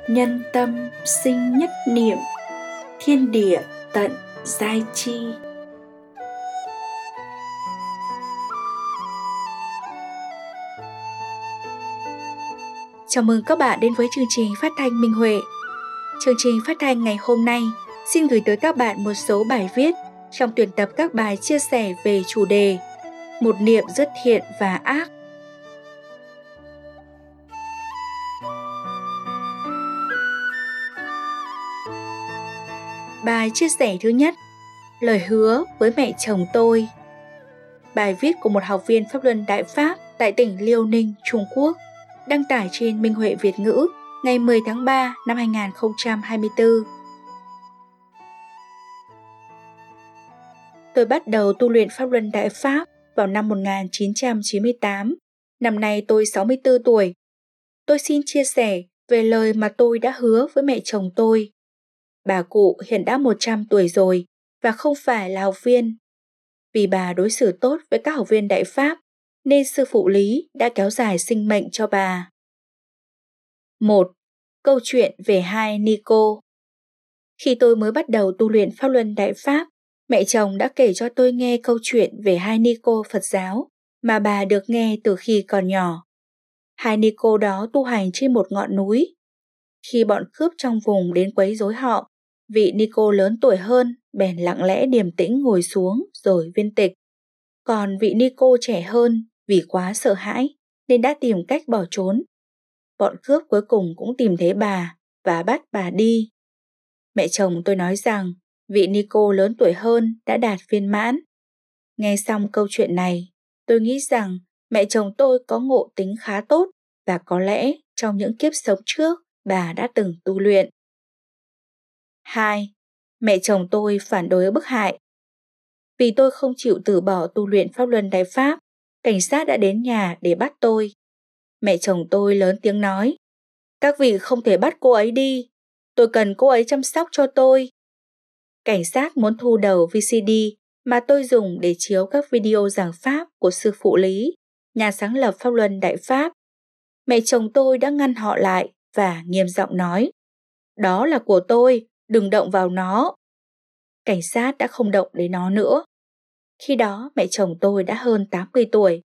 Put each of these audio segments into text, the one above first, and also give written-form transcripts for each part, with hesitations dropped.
Nhân tâm sinh nhất niệm, thiên địa tận giai chi. Chào mừng các bạn đến với chương trình phát thanh Minh Huệ. Chương trình phát thanh ngày hôm nay xin gửi tới các bạn một số bài viết trong tuyển tập các bài chia sẻ về chủ đề Một niệm dứt thiện và ác. Bài chia sẻ thứ nhất, lời hứa với mẹ chồng tôi. Bài viết của một học viên Pháp Luân Đại Pháp tại tỉnh Liêu Ninh, Trung Quốc, đăng tải trên Minh Huệ Việt ngữ ngày 10 tháng 3 năm 2024. Tôi bắt đầu tu luyện Pháp Luân Đại Pháp vào năm 1998. Năm nay tôi 64 tuổi. Tôi xin chia sẻ về lời mà tôi đã hứa với mẹ chồng tôi. Bà cụ hiện đã 100 tuổi rồi và không phải là học viên. Vì bà đối xử tốt với các học viên Đại Pháp nên sư phụ Lý đã kéo dài sinh mệnh cho bà. 1. Câu chuyện về hai ni cô. Khi tôi mới bắt đầu tu luyện Pháp Luân Đại Pháp, mẹ chồng đã kể cho tôi nghe câu chuyện về hai ni cô Phật giáo mà bà được nghe từ khi còn nhỏ. Hai ni cô đó tu hành trên một ngọn núi. Khi bọn cướp trong vùng đến quấy rối họ, vị ni cô lớn tuổi hơn bèn lặng lẽ điềm tĩnh ngồi xuống rồi viên tịch. Còn vị ni cô trẻ hơn vì quá sợ hãi nên đã tìm cách bỏ trốn. Bọn cướp cuối cùng cũng tìm thấy bà và bắt bà đi. Mẹ chồng tôi nói rằng vị ni cô lớn tuổi hơn đã đạt viên mãn. Nghe xong câu chuyện này, tôi nghĩ rằng mẹ chồng tôi có ngộ tính khá tốt và có lẽ trong những kiếp sống trước bà đã từng tu luyện. 2. Mẹ chồng tôi phản đối bức hại. Vì tôi không chịu từ bỏ tu luyện Pháp Luân Đại Pháp, cảnh sát đã đến nhà để bắt tôi. Mẹ chồng tôi lớn tiếng nói, các vị không thể bắt cô ấy đi, tôi cần cô ấy chăm sóc cho tôi. Cảnh sát muốn thu đầu VCD mà tôi dùng để chiếu các video giảng Pháp của sư phụ Lý, nhà sáng lập Pháp Luân Đại Pháp. Mẹ chồng tôi đã ngăn họ lại và nghiêm giọng nói, đó là của tôi, đừng động vào nó. Cảnh sát đã không động đến nó nữa. Khi đó mẹ chồng tôi đã hơn 80 tuổi.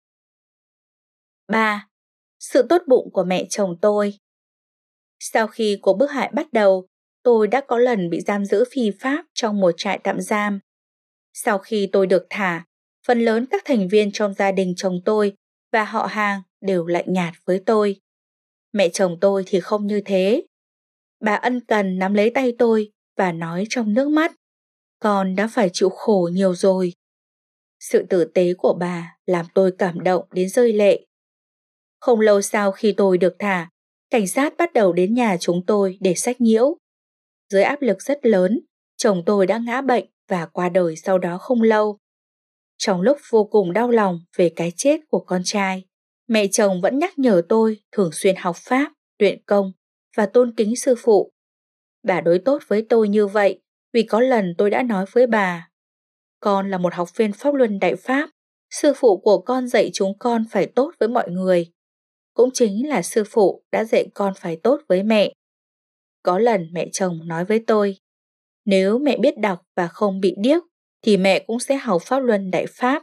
3. Sự tốt bụng của mẹ chồng tôi. Sau khi cuộc bức hại bắt đầu, tôi đã có lần bị giam giữ phi pháp trong một trại tạm giam. Sau khi tôi được thả, phần lớn các thành viên trong gia đình chồng tôi và họ hàng đều lạnh nhạt với tôi. Mẹ chồng tôi thì không như thế. Bà ân cần nắm lấy tay tôi và nói trong nước mắt, con đã phải chịu khổ nhiều rồi. Sự tử tế của bà làm tôi cảm động đến rơi lệ. Không lâu sau khi tôi được thả, cảnh sát bắt đầu đến nhà chúng tôi để xách nhiễu. Dưới áp lực rất lớn, chồng tôi đã ngã bệnh và qua đời sau đó không lâu. Trong lúc vô cùng đau lòng về cái chết của con trai, mẹ chồng vẫn nhắc nhở tôi thường xuyên học Pháp, luyện công và tôn kính sư phụ. Bà đối tốt với tôi như vậy vì có lần tôi đã nói với bà, con là một học viên Pháp Luân Đại Pháp, sư phụ của con dạy chúng con phải tốt với mọi người. Cũng chính là sư phụ đã dạy con phải tốt với mẹ. Có lần mẹ chồng nói với tôi, nếu mẹ biết đọc và không bị điếc, thì mẹ cũng sẽ học Pháp Luân Đại Pháp.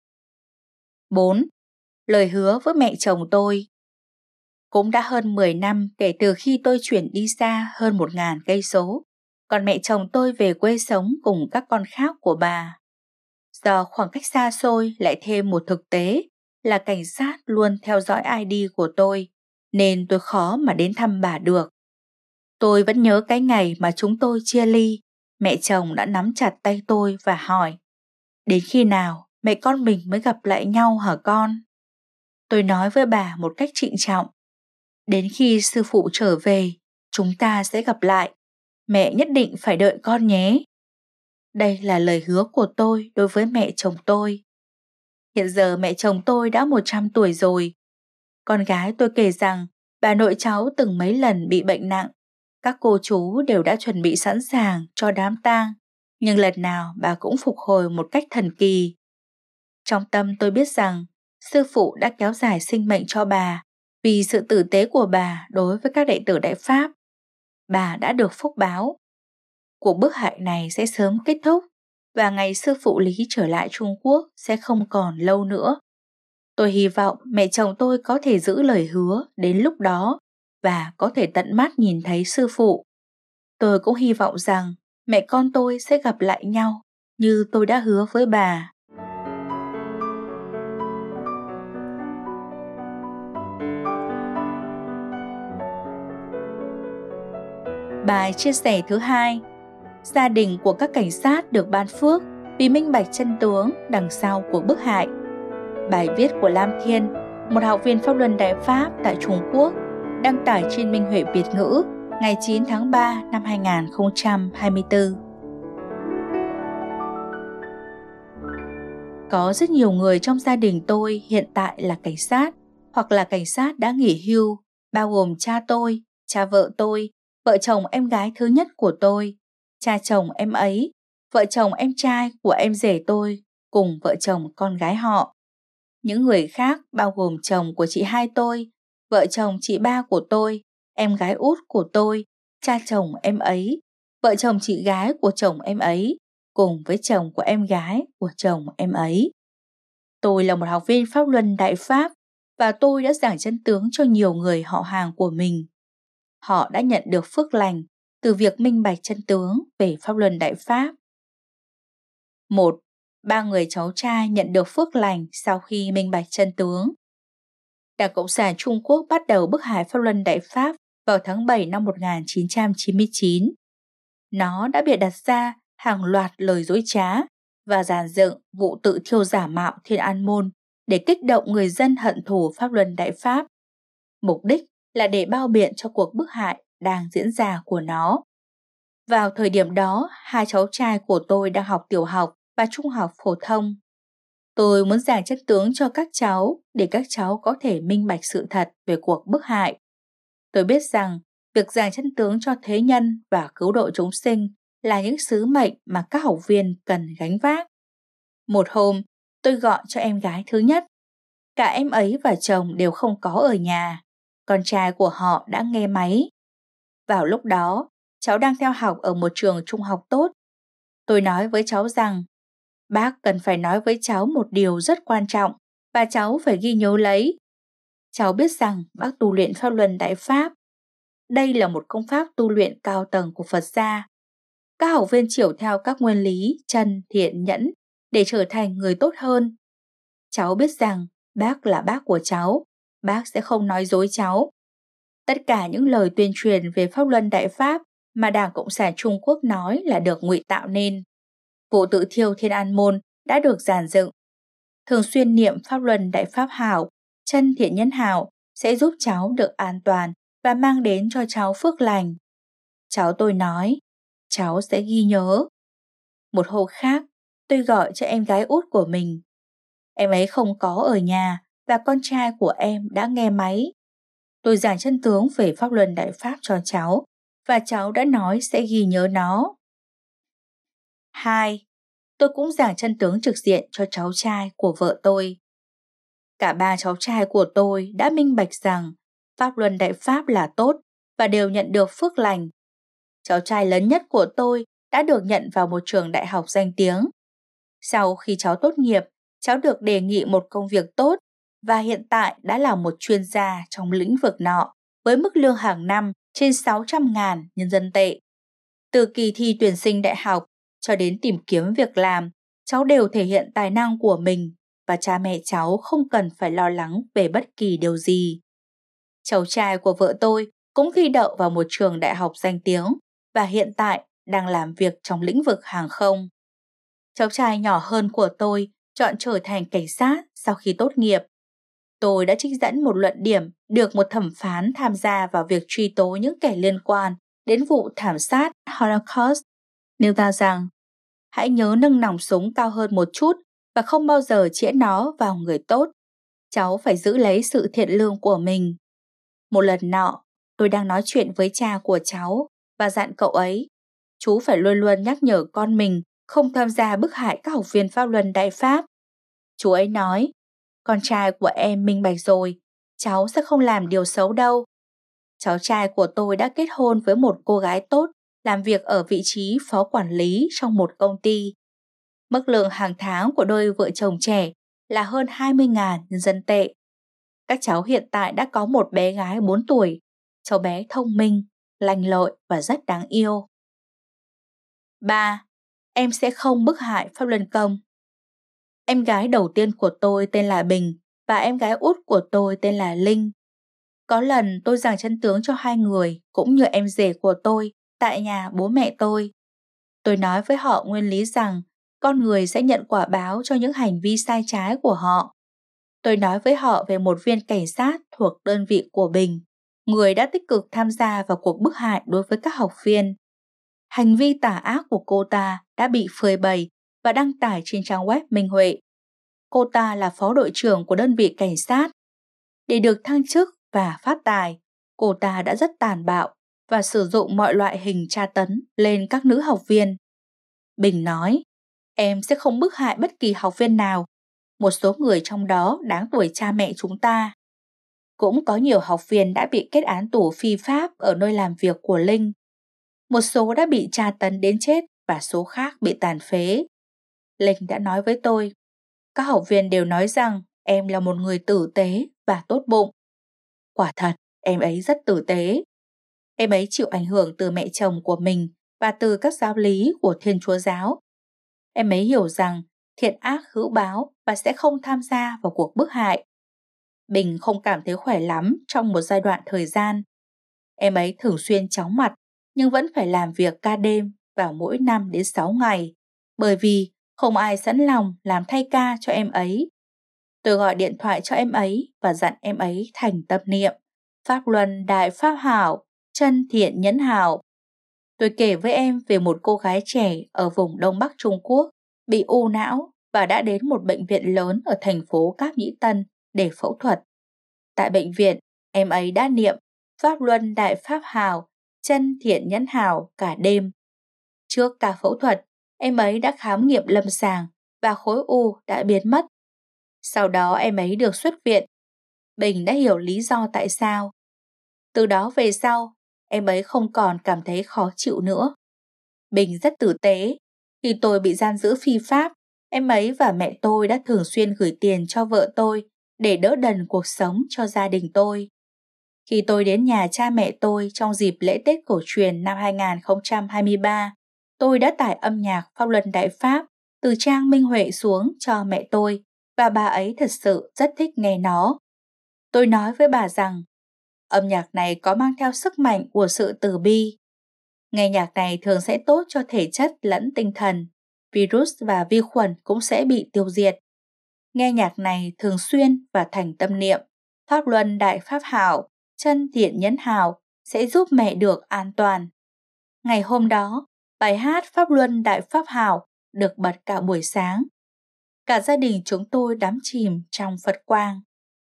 4. Lời hứa với mẹ chồng tôi. Cũng đã hơn 10 năm kể từ khi tôi chuyển đi xa hơn 1.000 cây số, còn mẹ chồng tôi về quê sống cùng các con khác của bà. Do khoảng cách xa xôi lại thêm một thực tế là cảnh sát luôn theo dõi ID của tôi, nên tôi khó mà đến thăm bà được. Tôi vẫn nhớ cái ngày mà chúng tôi chia ly, mẹ chồng đã nắm chặt tay tôi và hỏi, đến khi nào mẹ con mình mới gặp lại nhau hả con? Tôi nói với bà một cách trịnh trọng, đến khi sư phụ trở về, chúng ta sẽ gặp lại, mẹ nhất định phải đợi con nhé. Đây là lời hứa của tôi đối với mẹ chồng tôi. Hiện giờ mẹ chồng tôi đã 100 tuổi rồi. Con gái tôi kể rằng bà nội cháu từng mấy lần bị bệnh nặng. Các cô chú đều đã chuẩn bị sẵn sàng cho đám tang, nhưng lần nào bà cũng phục hồi một cách thần kỳ. Trong tâm tôi biết rằng sư phụ đã kéo dài sinh mệnh cho bà vì sự tử tế của bà đối với các đệ tử Đại Pháp. bà đã được phúc báo. Cuộc bức hại này sẽ sớm kết thúc và ngày sư phụ Lý trở lại Trung Quốc sẽ không còn lâu nữa. Tôi hy vọng mẹ chồng tôi có thể giữ lời hứa đến lúc đó và có thể tận mắt nhìn thấy sư phụ. Tôi cũng hy vọng rằng mẹ con tôi sẽ gặp lại nhau như tôi đã hứa với bà. Bài chia sẻ thứ 2. Gia đình của các cảnh sát được ban phước vì minh bạch chân tướng đằng sau cuộc bức hại. Bài viết của Lam Thiên, một học viên pháp luân Đại Pháp tại Trung Quốc, đăng tải trên Minh Huệ Việt ngữ ngày 9 tháng 3 năm 2024. Có rất nhiều người trong gia đình tôi hiện tại là cảnh sát hoặc là cảnh sát đã nghỉ hưu, bao gồm cha tôi, cha vợ tôi, vợ chồng em gái thứ nhất của tôi, cha chồng em ấy, vợ chồng em trai của em rể tôi, cùng vợ chồng con gái họ. Những người khác bao gồm chồng của chị hai tôi, vợ chồng chị ba của tôi, em gái út của tôi, cha chồng em ấy, vợ chồng chị gái của chồng em ấy, cùng với chồng của em gái của chồng em ấy. Tôi là một học viên pháp luân Đại Pháp và tôi đã giảng chân tướng cho nhiều người họ hàng của mình. Họ đã nhận được phước lành từ việc minh bạch chân tướng về pháp luân Đại Pháp. 1. 3 người cháu trai nhận được phước lành sau khi minh bạch chân tướng. Đảng Cộng sản Trung Quốc bắt đầu bức hại pháp luân Đại Pháp vào tháng 7 năm 1999. Nó đã bịa đặt ra hàng loạt lời dối trá và dàn dựng vụ tự thiêu giả mạo Thiên An Môn để kích động người dân hận thù pháp luân Đại Pháp. Mục đích là để bao biện cho cuộc bức hại đang diễn ra của nó. Vào thời điểm đó, 2 cháu trai của tôi đang học tiểu học và trung học phổ thông. Tôi muốn giảng chân tướng cho các cháu để các cháu có thể minh bạch sự thật về cuộc bức hại. Tôi biết rằng việc giảng chân tướng cho thế nhân và cứu độ chúng sinh là những sứ mệnh mà các học viên cần gánh vác. Một hôm, tôi gọi cho em gái thứ nhất. Cả em ấy và chồng đều không có ở nhà. Con trai của họ đã nghe máy. Vào lúc đó, cháu đang theo học ở một trường trung học tốt. Tôi nói với cháu rằng bác cần phải nói với cháu một điều rất quan trọng và cháu phải ghi nhớ lấy. Cháu biết rằng bác tu luyện pháp luân Đại Pháp. Đây là một công pháp tu luyện cao tầng của Phật gia. Các học viên chiểu theo các nguyên lý chân, thiện, nhẫn để trở thành người tốt hơn. Cháu biết rằng bác là bác của cháu, bác sẽ không nói dối cháu. Tất cả những lời tuyên truyền về pháp luân Đại Pháp mà Đảng Cộng sản Trung Quốc nói là được ngụy tạo nên. Vụ tự thiêu Thiên An Môn đã được dàn dựng. Thường xuyên niệm pháp luân Đại Pháp hảo, chân thiện nhân hảo sẽ giúp cháu được an toàn và mang đến cho cháu phước lành. Cháu tôi nói, cháu sẽ ghi nhớ. Một hôm khác, tôi gọi cho em gái út của mình. Em ấy không có ở nhà và con trai của em đã nghe máy. Tôi giảng chân tướng về pháp luân Đại Pháp cho cháu và cháu đã nói sẽ ghi nhớ nó. 2. Tôi cũng giảng chân tướng trực diện cho cháu trai của vợ tôi. Cả 3 cháu trai của tôi đã minh bạch rằng pháp luân Đại Pháp là tốt và đều nhận được phước lành. Cháu trai lớn nhất của tôi đã được nhận vào một trường đại học danh tiếng. Sau khi cháu tốt nghiệp, cháu được đề nghị một công việc tốt và hiện tại đã là một chuyên gia trong lĩnh vực nọ với mức lương hàng năm trên 600.000 nhân dân tệ. Từ kỳ thi tuyển sinh đại học cho đến tìm kiếm việc làm, cháu đều thể hiện tài năng của mình và cha mẹ cháu không cần phải lo lắng về bất kỳ điều gì. Cháu trai của vợ tôi cũng thi đậu vào một trường đại học danh tiếng và hiện tại đang làm việc trong lĩnh vực hàng không. Cháu trai nhỏ hơn của tôi chọn trở thành cảnh sát sau khi tốt nghiệp. Tôi đã trích dẫn một luận điểm được một thẩm phán tham gia vào việc truy tố những kẻ liên quan đến vụ thảm sát Holocaust, nêu ra rằng hãy nhớ nâng nòng súng cao hơn một chút và không bao giờ chĩa nó vào người tốt. Cháu phải giữ lấy sự thiện lương của mình. Một lần nọ, tôi đang nói chuyện với cha của cháu và dặn cậu ấy, chú phải luôn luôn nhắc nhở con mình không tham gia bức hại các học viên pháp luân Đại Pháp. Chú ấy nói, con trai của em minh bạch rồi, cháu sẽ không làm điều xấu đâu. Cháu trai của tôi đã kết hôn với một cô gái tốt, làm việc ở vị trí phó quản lý trong một công ty. Mức lương hàng tháng của đôi vợ chồng trẻ là hơn 20.000 nhân dân tệ. Các cháu hiện tại đã có một bé gái 4 tuổi. Cháu bé thông minh, lanh lợi và rất đáng yêu. 3. Em sẽ không bức hại pháp luân công. Em gái đầu tiên của tôi tên là Bình và em gái út của tôi tên là Linh. Có lần tôi giảng chân tướng cho hai người cũng như em rể của tôi tại nhà bố mẹ tôi. Tôi nói với họ nguyên lý rằng con người sẽ nhận quả báo cho những hành vi sai trái của họ. Tôi nói với họ về một viên cảnh sát thuộc đơn vị của Bình, người đã tích cực tham gia vào cuộc bức hại đối với các học viên. Hành vi tà ác của cô ta đã bị phơi bày và đăng tải trên trang web Minh Huệ. Cô ta là phó đội trưởng của đơn vị cảnh sát. Để được thăng chức và phát tài, cô ta đã rất tàn bạo và sử dụng mọi loại hình tra tấn lên các nữ học viên. Bình nói, em sẽ không bức hại bất kỳ học viên nào. Một số người trong đó đáng tuổi cha mẹ chúng ta. Cũng có nhiều học viên đã bị kết án tù phi pháp ở nơi làm việc của Linh. Một số đã bị tra tấn đến chết và số khác bị tàn phế. Linh đã nói với tôi, các học viên đều nói rằng em là một người tử tế và tốt bụng. Quả thật, em ấy rất tử tế. Em ấy chịu ảnh hưởng từ mẹ chồng của mình và từ các giáo lý của Thiên Chúa giáo. Em ấy hiểu rằng thiện ác hữu báo và sẽ không tham gia vào cuộc bức hại. Bình không cảm thấy khỏe lắm trong một giai đoạn thời gian. Em ấy thường xuyên chóng mặt nhưng vẫn phải làm việc ca đêm vào mỗi 5 đến 6 ngày bởi vì không ai sẵn lòng làm thay ca cho em ấy. Tôi gọi điện thoại cho em ấy và dặn em ấy thành tâm niệm Pháp Luân Đại Pháp Hảo, chân thiện nhẫn hảo. Tôi kể với em về một cô gái trẻ ở vùng Đông Bắc Trung Quốc bị u não và đã đến một bệnh viện lớn ở thành phố Cáp Nhĩ Tân để phẫu thuật. Tại bệnh viện, em ấy đã niệm Pháp Luân Đại Pháp Hảo, chân thiện nhẫn hảo cả đêm. Trước ca phẫu thuật, em ấy đã khám nghiệm lâm sàng và khối u đã biến mất. Sau đó em ấy được xuất viện. Bình đã hiểu lý do tại sao. Từ đó về sau, em ấy không còn cảm thấy khó chịu nữa. Bình rất tử tế. Khi tôi bị giam giữ phi pháp, em ấy và mẹ tôi đã thường xuyên gửi tiền cho vợ tôi để đỡ đần cuộc sống cho gia đình tôi. Khi tôi đến nhà cha mẹ tôi trong dịp lễ Tết cổ truyền năm 2023, tôi đã tải âm nhạc Pháp Luân Đại Pháp từ trang Minh Huệ xuống cho mẹ tôi và bà ấy thật sự rất thích nghe nó. Tôi nói với bà rằng âm nhạc này có mang theo sức mạnh của sự từ bi. Nghe nhạc này thường sẽ tốt cho thể chất lẫn tinh thần. Virus và vi khuẩn cũng sẽ bị tiêu diệt. Nghe nhạc này thường xuyên và thành tâm niệm Pháp Luân Đại Pháp Hảo, chân thiện nhẫn hảo sẽ giúp mẹ được an toàn. Ngày hôm đó, bài hát Pháp Luân Đại Pháp Hảo được bật cả buổi sáng. Cả gia đình chúng tôi đắm chìm trong Phật quang.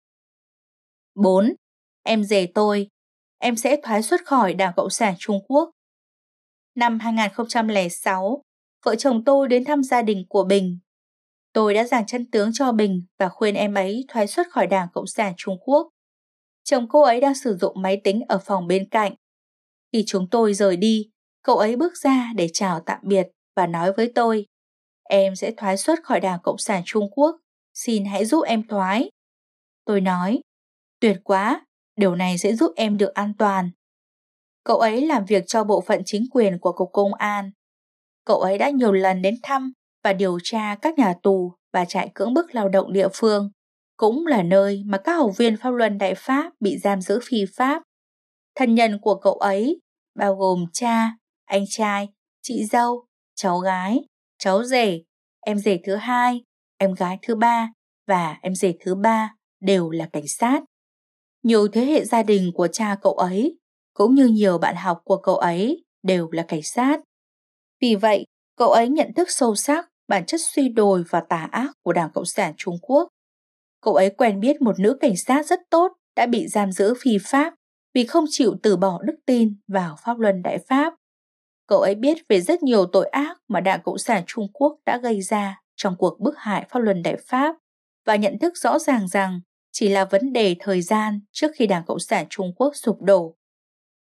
4. Em rể tôi, em sẽ thoái xuất khỏi Đảng Cộng sản Trung Quốc. Năm 2006, vợ chồng tôi đến thăm gia đình của Bình. Tôi đã giảng chân tướng cho Bình và khuyên em ấy thoái xuất khỏi Đảng Cộng sản Trung Quốc. Chồng cô ấy đang sử dụng máy tính ở phòng bên cạnh. Khi chúng tôi rời đi, cậu ấy bước ra để chào tạm biệt và nói với tôi, em sẽ thoái xuất khỏi Đảng Cộng sản Trung Quốc, xin hãy giúp em thoái. Tôi nói, tuyệt quá, điều này sẽ giúp em được an toàn. Cậu ấy làm việc cho bộ phận chính quyền của Cục Công an. Cậu ấy đã nhiều lần đến thăm và điều tra các nhà tù và trại cưỡng bức lao động địa phương, cũng là nơi mà các học viên Pháp Luân Đại Pháp bị giam giữ phi pháp. Thân nhân của cậu ấy bao gồm cha, anh trai, chị dâu, cháu gái, cháu rể, em rể thứ hai, em gái thứ ba và em rể thứ ba đều là cảnh sát. Nhiều thế hệ gia đình của cha cậu ấy cũng như nhiều bạn học của cậu ấy đều là cảnh sát. Vì vậy, cậu ấy nhận thức sâu sắc bản chất suy đồi và tà ác của Đảng Cộng sản Trung Quốc. Cậu ấy quen biết một nữ cảnh sát rất tốt đã bị giam giữ phi pháp vì không chịu từ bỏ đức tin vào Pháp Luân Đại Pháp. Cậu ấy biết về rất nhiều tội ác mà Đảng Cộng sản Trung Quốc đã gây ra trong cuộc bức hại Pháp Luân Đại Pháp và nhận thức rõ ràng rằng chỉ là vấn đề thời gian trước khi Đảng Cộng sản Trung Quốc sụp đổ.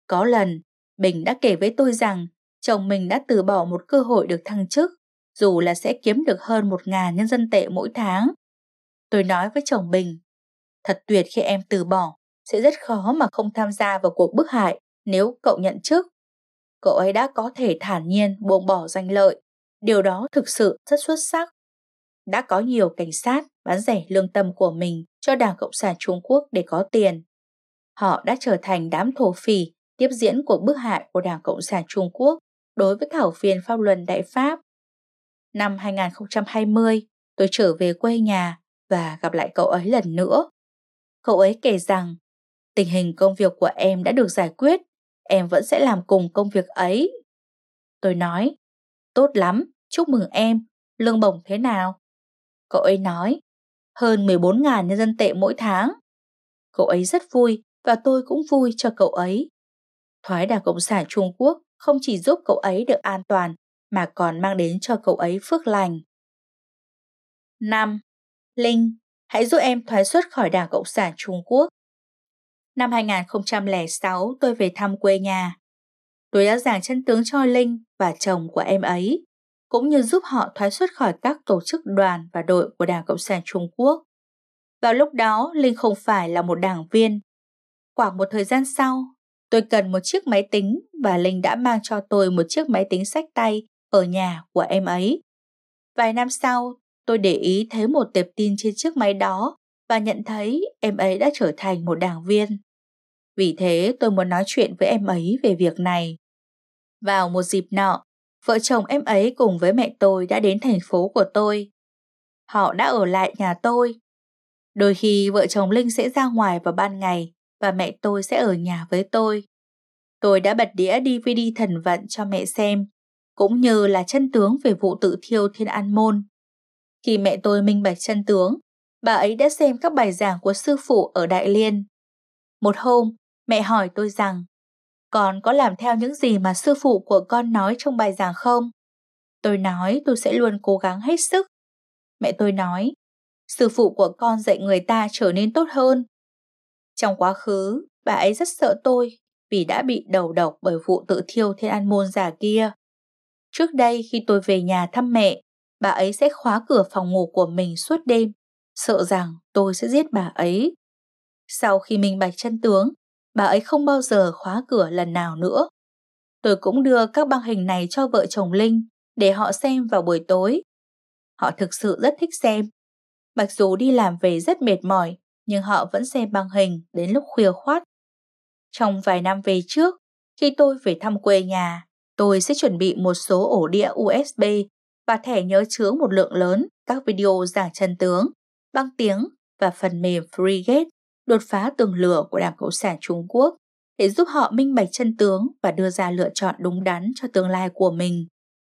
Có lần, Bình đã kể với tôi rằng chồng mình đã từ bỏ một cơ hội được thăng chức, dù là sẽ kiếm được hơn 1.000 nhân dân tệ mỗi tháng. Tôi nói với chồng Bình, thật tuyệt khi em từ bỏ, sẽ rất khó mà không tham gia vào cuộc bức hại nếu cậu nhận chức. Cậu ấy đã có thể thản nhiên buông bỏ danh lợi, điều đó thực sự rất xuất sắc. Đã có nhiều cảnh sát bán rẻ lương tâm của mình cho Đảng Cộng sản Trung Quốc để có tiền. Họ đã trở thành đám thổ phỉ tiếp diễn cuộc bức hại của Đảng Cộng sản Trung Quốc đối với các học viên pháp luật Đại Pháp. Năm 2020, tôi trở về quê nhà và gặp lại cậu ấy lần nữa. Cậu ấy kể rằng, tình hình công việc của em đã được giải quyết, em vẫn sẽ làm cùng công việc ấy. Tôi nói, tốt lắm, chúc mừng em, lương bổng thế nào? Cậu ấy nói, hơn 14.000 nhân dân tệ mỗi tháng. Cậu ấy rất vui và tôi cũng vui cho cậu ấy. Thoái Đảng Cộng sản Trung Quốc không chỉ giúp cậu ấy được an toàn mà còn mang đến cho cậu ấy phước lành. 5. Linh, hãy giúp em thoái xuất khỏi Đảng Cộng sản Trung Quốc. Năm 2006, tôi về thăm quê nhà. Tôi đã giảng chân tướng cho Linh và chồng của em ấy, cũng như giúp họ thoái xuất khỏi các tổ chức đoàn và đội của Đảng Cộng sản Trung Quốc. Vào lúc đó, Linh không phải là một đảng viên. Khoảng một thời gian sau, tôi cần một chiếc máy tính và Linh đã mang cho tôi một chiếc máy tính xách tay ở nhà của em ấy. Vài năm sau, tôi để ý thấy một tệp tin trên chiếc máy đó và nhận thấy em ấy đã trở thành một đảng viên. Vì thế tôi muốn nói chuyện với em ấy về việc này. Vào một dịp nọ, vợ chồng em ấy cùng với mẹ tôi đã đến thành phố của tôi. Họ đã ở lại nhà tôi. Đôi khi vợ chồng Linh sẽ ra ngoài vào ban ngày và mẹ tôi sẽ ở nhà với tôi. Tôi đã bật đĩa DVD Thần Vận cho mẹ xem, cũng như là chân tướng về vụ tự thiêu Thiên An Môn. Khi mẹ tôi minh bạch chân tướng, bà ấy đã xem các bài giảng của sư phụ ở Đại Liên. Một hôm, mẹ hỏi tôi rằng, con có làm theo những gì mà sư phụ của con nói trong bài giảng không? Tôi nói tôi sẽ luôn cố gắng hết sức. Mẹ tôi nói, sư phụ của con dạy người ta trở nên tốt hơn. Trong quá khứ, bà ấy rất sợ tôi vì đã bị đầu độc bởi vụ tự thiêu Thiên An Môn giả kia. Trước đây khi tôi về nhà thăm mẹ, bà ấy sẽ khóa cửa phòng ngủ của mình suốt đêm, sợ rằng tôi sẽ giết bà ấy. Sau khi minh bạch chân tướng, bà ấy không bao giờ khóa cửa lần nào nữa. Tôi cũng đưa các băng hình này cho vợ chồng Linh để họ xem vào buổi tối. Họ thực sự rất thích xem. Mặc dù đi làm về rất mệt mỏi, nhưng họ vẫn xem băng hình đến lúc khuya khoắt. Trong vài năm về trước, khi tôi về thăm quê nhà, tôi sẽ chuẩn bị một số ổ đĩa USB và thẻ nhớ chứa một lượng lớn các video giảng chân tướng, băng tiếng và phần mềm Frigate đột phá tường lửa của Đảng Cộng sản Trung Quốc để giúp họ minh bạch chân tướng và đưa ra lựa chọn đúng đắn cho tương lai của mình.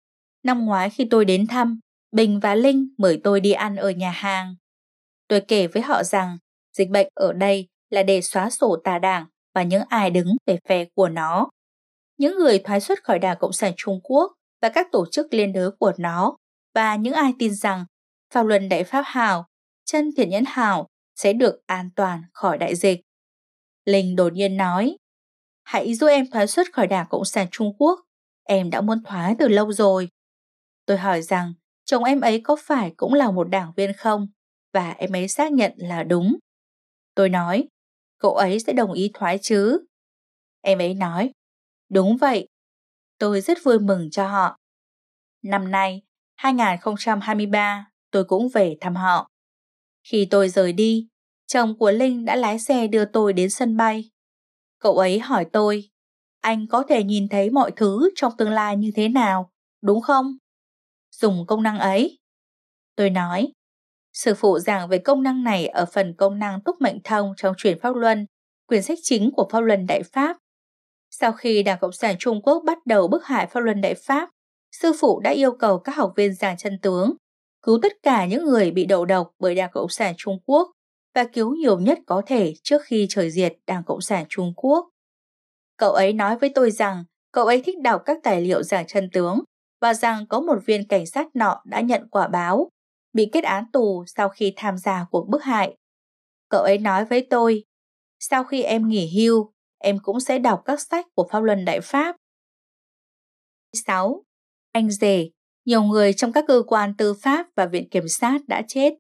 Năm ngoái khi tôi đến thăm, Bình và Linh mời tôi đi ăn ở nhà hàng. Tôi kể với họ rằng dịch bệnh ở đây là để xóa sổ tà đảng và những ai đứng về phe của nó. Những người thoái xuất khỏi Đảng Cộng sản Trung Quốc và các tổ chức liên đới của nó, và những ai tin rằng Pháp Luân Đại Pháp Hảo, Chân Thiện Nhẫn Hảo sẽ được an toàn khỏi đại dịch. Linh đột nhiên nói, hãy giúp em thoái xuất khỏi Đảng Cộng sản Trung Quốc, em đã muốn thoái từ lâu rồi. Tôi hỏi rằng chồng em ấy có phải cũng là một đảng viên không, và em ấy xác nhận là đúng. Tôi nói, cậu ấy sẽ đồng ý thoái chứ? Em ấy nói, đúng vậy. Tôi rất vui mừng cho họ. Năm nay, 2023, tôi cũng về thăm họ. Khi tôi rời đi, chồng của Linh đã lái xe đưa tôi đến sân bay. Cậu ấy hỏi tôi, anh có thể nhìn thấy mọi thứ trong tương lai như thế nào, đúng không? Dùng công năng ấy. Tôi nói, sư phụ giảng về công năng này ở phần công năng túc mệnh thông trong Chuyển Pháp Luân, quyển sách chính của Pháp Luân Đại Pháp. Sau khi Đảng Cộng sản Trung Quốc bắt đầu bức hại Pháp Luân Đại Pháp, sư phụ đã yêu cầu các học viên giảng chân tướng, cứu tất cả những người bị đầu độc bởi Đảng Cộng sản Trung Quốc và cứu nhiều nhất có thể trước khi trời diệt Đảng Cộng sản Trung Quốc. Cậu ấy nói với tôi rằng cậu ấy thích đọc các tài liệu giảng chân tướng và rằng có một viên cảnh sát nọ đã nhận quả báo, bị kết án tù sau khi tham gia cuộc bức hại. Cậu ấy nói với tôi, sau khi em nghỉ hưu, em cũng sẽ đọc các sách của Pháp Luân Đại Pháp. 6. Anh rể, nhiều người trong các cơ quan tư pháp và viện kiểm sát đã chết.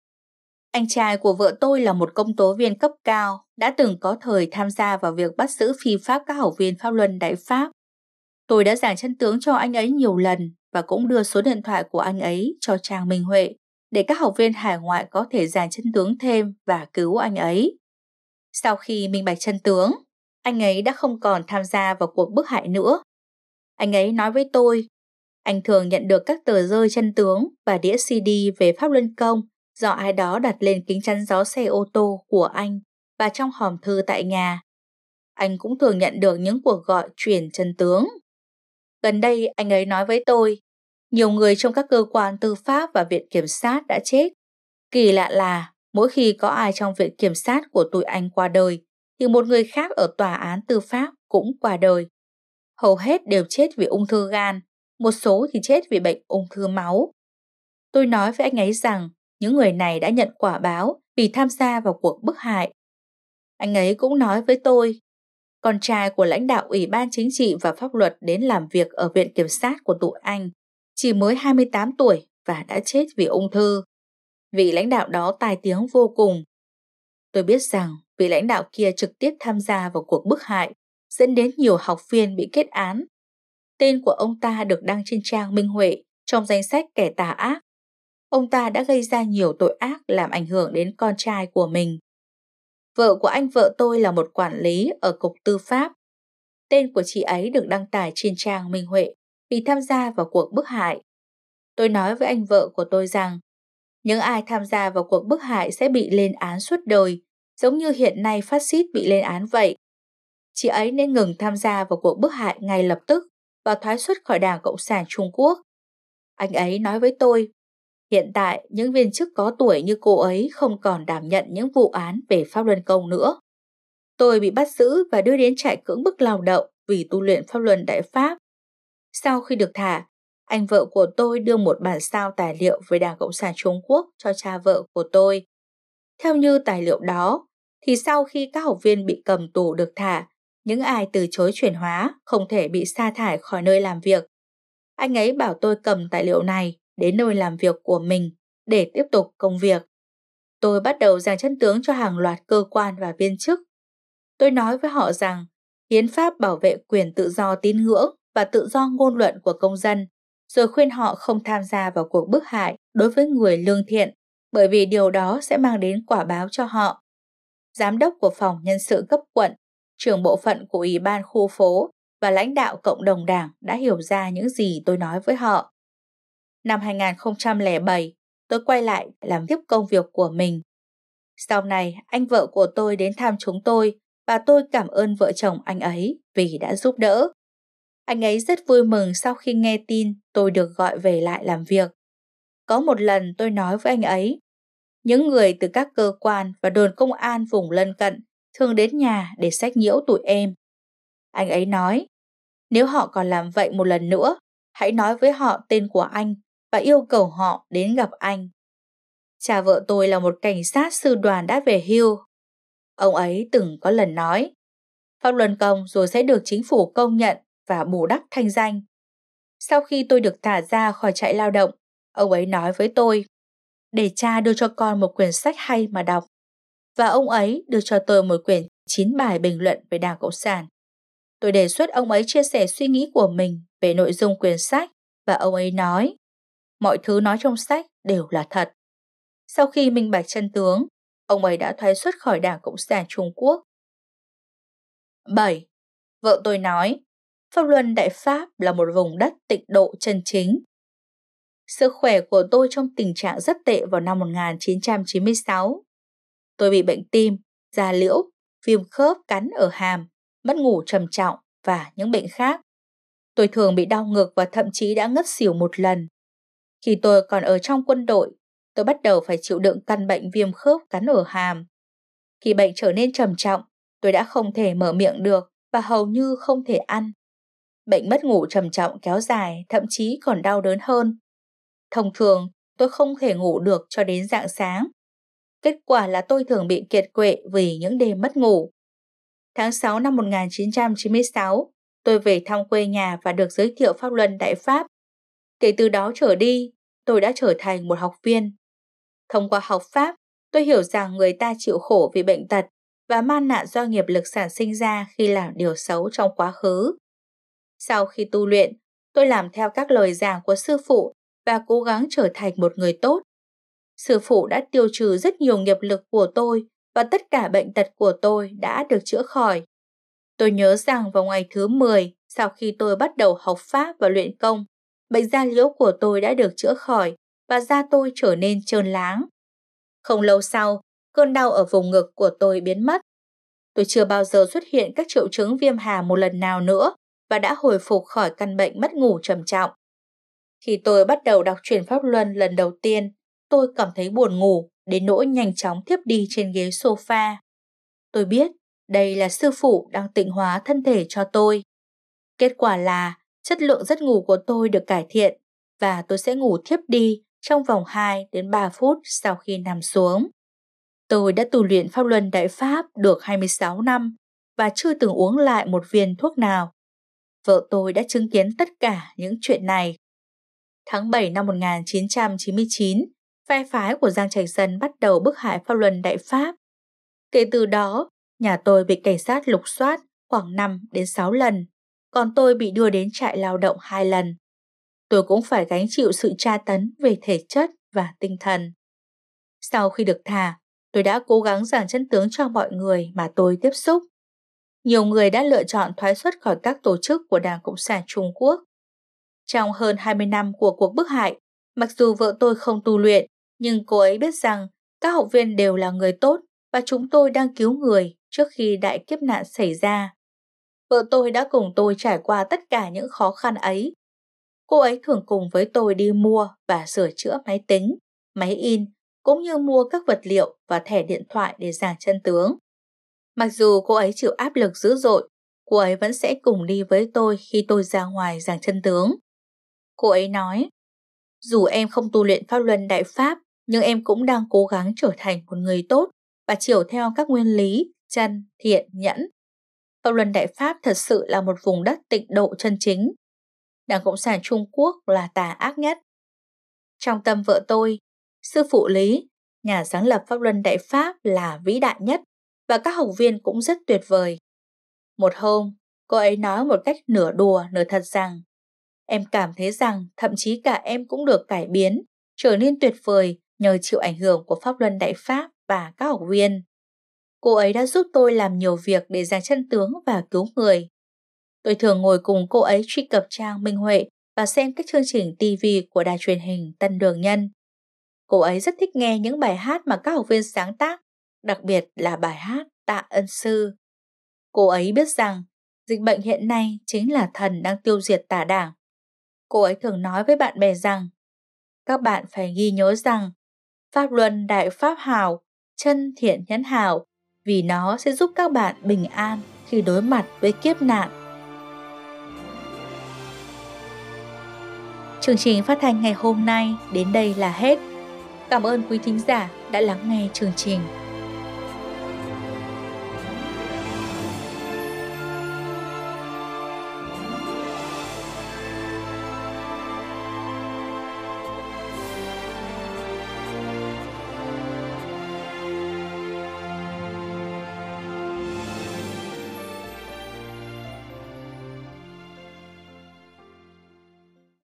Anh trai của vợ tôi là một công tố viên cấp cao, đã từng có thời tham gia vào việc bắt giữ phi pháp các học viên Pháp Luân Đại Pháp. Tôi đã giảng chân tướng cho anh ấy nhiều lần và cũng đưa số điện thoại của anh ấy cho Trang Minh Huệ để các học viên hải ngoại có thể giảng chân tướng thêm và cứu anh ấy. Sau khi minh bạch chân tướng, anh ấy đã không còn tham gia vào cuộc bức hại nữa. Anh ấy nói với tôi, anh thường nhận được các tờ rơi chân tướng và đĩa CD về Pháp Luân Công do ai đó đặt lên kính chắn gió xe ô tô của anh và trong hòm thư tại nhà. Anh cũng thường nhận được những cuộc gọi chuyển chân tướng. Gần đây anh ấy nói với tôi, nhiều người trong các cơ quan tư pháp và viện kiểm sát đã chết. Kỳ lạ là mỗi khi có ai trong viện kiểm sát của tụi anh qua đời, thì một người khác ở tòa án tư pháp cũng qua đời. Hầu hết đều chết vì ung thư gan, một số thì chết vì bệnh ung thư máu. Tôi nói với anh ấy rằng những người này đã nhận quả báo vì tham gia vào cuộc bức hại. Anh ấy cũng nói với tôi, con trai của lãnh đạo Ủy ban Chính trị và Pháp luật đến làm việc ở viện kiểm sát của tụi anh, chỉ mới 28 tuổi và đã chết vì ung thư. Vị lãnh đạo đó tai tiếng vô cùng. Tôi biết rằng vị lãnh đạo kia trực tiếp tham gia vào cuộc bức hại, dẫn đến nhiều học viên bị kết án. Tên của ông ta được đăng trên trang Minh Huệ trong danh sách kẻ tà ác. Ông ta đã gây ra nhiều tội ác làm ảnh hưởng đến con trai của mình. Vợ của anh vợ tôi là một quản lý ở Cục Tư pháp. Tên của chị ấy được đăng tải trên trang Minh Huệ vì tham gia vào cuộc bức hại. Tôi nói với anh vợ của tôi rằng, những ai tham gia vào cuộc bức hại sẽ bị lên án suốt đời, giống như hiện nay phát xít bị lên án vậy. Chị ấy nên ngừng tham gia vào cuộc bức hại ngay lập tức và thoái xuất khỏi Đảng Cộng sản Trung Quốc. Anh ấy nói với tôi, hiện tại những viên chức có tuổi như cô ấy không còn đảm nhận những vụ án về Pháp Luân Công nữa. Tôi bị bắt giữ và đưa đến trại cưỡng bức lao động vì tu luyện Pháp Luân Đại Pháp. Sau khi được thả, anh vợ của tôi đưa một bản sao tài liệu về Đảng Cộng sản Trung Quốc cho cha vợ của tôi. Theo như tài liệu đó, thì sau khi các học viên bị cầm tù được thả, những ai từ chối chuyển hóa không thể bị sa thải khỏi nơi làm việc. Anh ấy bảo tôi cầm tài liệu này đến nơi làm việc của mình để tiếp tục công việc. Tôi bắt đầu giảng chân tướng cho hàng loạt cơ quan và viên chức. Tôi nói với họ rằng hiến pháp bảo vệ quyền tự do tín ngưỡng và tự do ngôn luận của công dân, rồi khuyên họ không tham gia vào cuộc bức hại đối với người lương thiện, bởi vì điều đó sẽ mang đến quả báo cho họ. Giám đốc của phòng nhân sự cấp quận, trưởng bộ phận của Ủy ban khu phố và lãnh đạo cộng đồng đảng đã hiểu ra những gì tôi nói với họ. Năm 2007, tôi quay lại làm tiếp công việc của mình. Sau này, anh vợ của tôi đến thăm chúng tôi và tôi cảm ơn vợ chồng anh ấy vì đã giúp đỡ. Anh ấy rất vui mừng sau khi nghe tin tôi được gọi về lại làm việc. Có một lần tôi nói với anh ấy, những người từ các cơ quan và đồn công an vùng lân cận thường đến nhà để sách nhiễu tụi em. Anh ấy nói, nếu họ còn làm vậy một lần nữa, hãy nói với họ tên của anh và yêu cầu họ đến gặp anh. Cha vợ tôi là một cảnh sát sư đoàn đã về hưu. Ông ấy từng có lần nói, Pháp Luân Công rồi sẽ được chính phủ công nhận và bù đắp thanh danh. Sau khi tôi được thả ra khỏi trại lao động, ông ấy nói với tôi, để cha đưa cho con một quyển sách hay mà đọc. Và ông ấy đưa cho tôi một quyển 9 bài bình luận về Đảng Cộng sản. Tôi đề xuất ông ấy chia sẻ suy nghĩ của mình về nội dung quyển sách và ông ấy nói, mọi thứ nói trong sách đều là thật. Sau khi minh bạch chân tướng, ông ấy đã thoái xuất khỏi Đảng Cộng sản Trung Quốc. 7. Vợ tôi nói, Pháp Luân Đại Pháp là một vùng đất tịnh độ chân chính. Sức khỏe của tôi trong tình trạng rất tệ vào năm 1996. Tôi bị bệnh tim, da liễu, viêm khớp cắn ở hàm, mất ngủ trầm trọng và những bệnh khác. Tôi thường bị đau ngực và thậm chí đã ngất xỉu một lần. Khi tôi còn ở trong quân đội, tôi bắt đầu phải chịu đựng căn bệnh viêm khớp cắn ở hàm. Khi bệnh trở nên trầm trọng, tôi đã không thể mở miệng được và hầu như không thể ăn. Bệnh mất ngủ trầm trọng kéo dài, thậm chí còn đau đớn hơn. Thông thường, tôi không thể ngủ được cho đến rạng sáng. Kết quả là tôi thường bị kiệt quệ vì những đêm mất ngủ. Tháng 6 năm 1996, tôi về thăm quê nhà và được giới thiệu pháp luân Đại Pháp. Kể từ đó trở đi, tôi đã trở thành một học viên. Thông qua học Pháp, tôi hiểu rằng người ta chịu khổ vì bệnh tật và man nạn do nghiệp lực sản sinh ra khi làm điều xấu trong quá khứ. Sau khi tu luyện, tôi làm theo các lời giảng của sư phụ và cố gắng trở thành một người tốt. Sư phụ đã tiêu trừ rất nhiều nghiệp lực của tôi và tất cả bệnh tật của tôi đã được chữa khỏi. Tôi nhớ rằng vào ngày thứ 10 sau khi tôi bắt đầu học Pháp và luyện công, bệnh da liễu của tôi đã được chữa khỏi và da tôi trở nên trơn láng. Không lâu sau, cơn đau ở vùng ngực của tôi biến mất. Tôi chưa bao giờ xuất hiện các triệu chứng viêm hàm một lần nào nữa và đã hồi phục khỏi căn bệnh mất ngủ trầm trọng. Khi tôi bắt đầu đọc truyện Pháp Luân lần đầu tiên, tôi cảm thấy buồn ngủ đến nỗi nhanh chóng thiếp đi trên ghế sofa. Tôi biết đây là sư phụ đang tịnh hóa thân thể cho tôi. Kết quả là chất lượng giấc ngủ của tôi được cải thiện và tôi sẽ ngủ thiếp đi trong vòng 2 đến 3 phút sau khi nằm xuống. Tôi đã tu luyện Pháp Luân Đại Pháp được 26 năm và chưa từng uống lại một viên thuốc nào. Vợ tôi đã chứng kiến tất cả những chuyện này. Tháng 7 năm 1999, phe phái của Giang Trạch Dân bắt đầu bức hại Pháp Luân Đại Pháp. Kể từ đó, nhà tôi bị cảnh sát lục soát khoảng 5 đến 6 lần, còn tôi bị đưa đến trại lao động 2 lần. Tôi cũng phải gánh chịu sự tra tấn về thể chất và tinh thần. Sau khi được thả, tôi đã cố gắng giảng chân tướng cho mọi người mà tôi tiếp xúc. Nhiều người đã lựa chọn thoái xuất khỏi các tổ chức của Đảng Cộng sản Trung Quốc. Trong hơn 20 năm của cuộc bức hại, mặc dù vợ tôi không tu luyện, nhưng cô ấy biết rằng các học viên đều là người tốt và chúng tôi đang cứu người trước khi đại kiếp nạn xảy ra. Vợ tôi đã cùng tôi trải qua tất cả những khó khăn ấy. Cô ấy thường cùng với tôi đi mua và sửa chữa máy tính, máy in, cũng như mua các vật liệu và thẻ điện thoại để giảng chân tướng. Mặc dù cô ấy chịu áp lực dữ dội, cô ấy vẫn sẽ cùng đi với tôi khi tôi ra ngoài giảng chân tướng. Cô ấy nói, dù em không tu luyện Pháp Luân Đại Pháp, nhưng em cũng đang cố gắng trở thành một người tốt và chiều theo các nguyên lý, chân, thiện, nhẫn. Pháp Luân Đại Pháp thật sự là một vùng đất tịnh độ chân chính. Đảng Cộng sản Trung Quốc là tà ác nhất. Trong tâm vợ tôi, sư phụ Lý, nhà sáng lập Pháp Luân Đại Pháp là vĩ đại nhất và các học viên cũng rất tuyệt vời. Một hôm, cô ấy nói một cách nửa đùa nửa thật rằng em cảm thấy rằng thậm chí cả em cũng được cải biến, trở nên tuyệt vời nhờ chịu ảnh hưởng của Pháp Luân Đại Pháp và các học viên. Cô ấy đã giúp tôi làm nhiều việc để giảng chân tướng và cứu người. Tôi thường ngồi cùng cô ấy truy cập trang Minh Huệ và xem các chương trình TV của đài truyền hình Tân Đường Nhân. Cô ấy rất thích nghe những bài hát mà các học viên sáng tác, đặc biệt là bài hát Tạ Ân Sư. Cô ấy biết rằng dịch bệnh hiện nay chính là thần đang tiêu diệt tà đảng. Cô ấy thường nói với bạn bè rằng các bạn phải ghi nhớ rằng Pháp Luân Đại Pháp hảo, chân thiện nhẫn hảo, vì nó sẽ giúp các bạn bình an khi đối mặt với kiếp nạn. Chương trình phát thanh ngày hôm nay đến đây là hết. Cảm ơn quý thính giả đã lắng nghe chương trình.